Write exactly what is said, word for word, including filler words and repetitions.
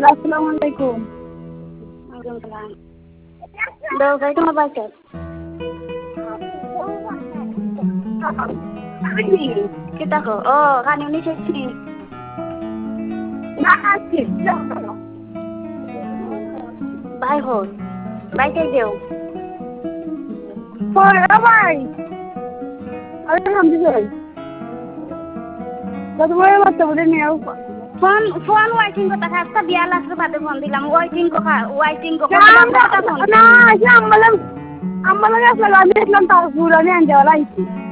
আসসালামু আলাইকুম। ওয়ালাইকুম সালাম। দাও গাই তোমার বাচ্চা। Kita ko. Oh, kanin ni Chechni. Nakasi. Bye ho. Bye kay deo. Hoy, bye. Alhamdulillah. Kadu boy batta bole ni au. Phone phone waiting ko taka sa biya lakh rupa de phone dilam waiting ko kha waiting ko ka phone. Na, ya ammalam ammalam asla gami islam ta pura ni anja wala isi.